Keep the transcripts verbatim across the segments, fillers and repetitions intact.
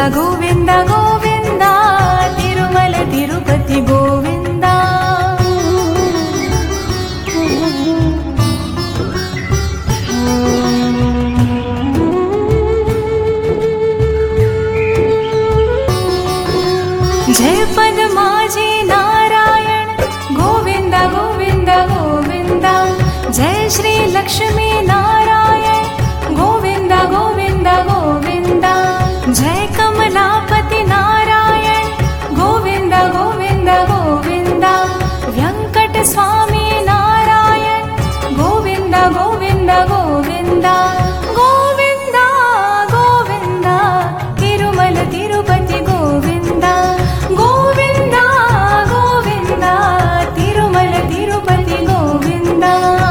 गोविन्द गोविन्द तिरुमल तिरुपति गोविन्द। जय पद्माजी नारायण गोविन्द गोविन्द गोविन्द। जय श्री लक्ष्मी नारायण गोविन्द गोविन्द गोविन्द। जय कमलापति नारायण गोविन्द गोविन्द गोविन्द। व्यंकट स्वामी नारायण गोविन्द गोविन्द गोविन्द। गोविन्द गोविन्द तिरुमल तिरुपति गोविन्द। गोविन्द गोविन्द तिरुमल तिरुपति गोविन्द।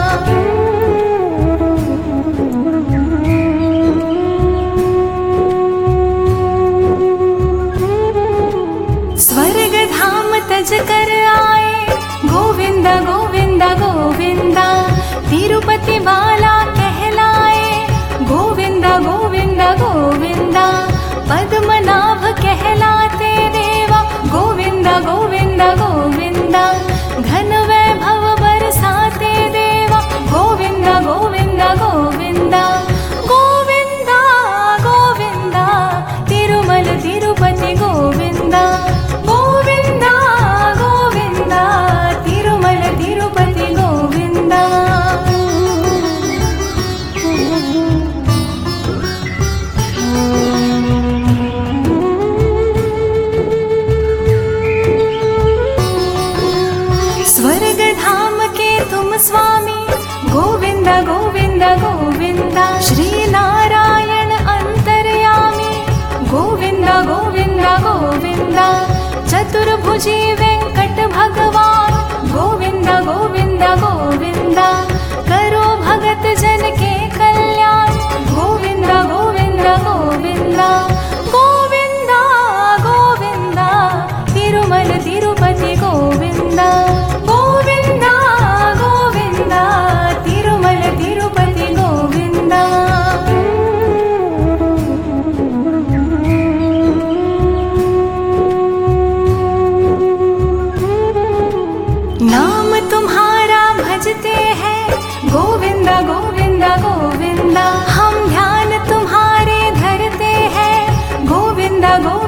स्वर्ग धाम तज कर आए गोविन्द गोविन्द गोविन्द। तिरुपति वाला कहलाए गोविन्द गोविन्द गोविन्द। पद्मनाभ कहलाते देवा गोविन्द गोविन्द गोविन्द। घन वैभव बरसाते देवा गोविन्द गोविन्द गोविन्द। गोविन्द गोविन्द तिरुमल तिरुपति गोविन्द। गोविन्द गोविन्द तिरुमल तिरुपति गोविन्द। स्वर्ग धाम के तुम स्वामी गोविन्द गोविन्द गोविन्द। श्री नारायण अंतर्यामी गोविन्द गोविन्द गोविन्द। चतुर्भुजी वेंकट भगवान गोविन्द गोविन्द गोविन्द। करो भगत जन के कल्याण गोविन्द गोविन्द गोविन्द। गोविन्द गोविन्द तिरुमल तिरुपति गोविन्द। गोविन्द गोविन्द तिरुमल तिरुपति गोविन्द। नाम तुम्हारा भजते हैं गोविन्द गोविन्द गोविन्द। हम ध्यान तुम्हारे धरते हैं गोविन्द गोविन्द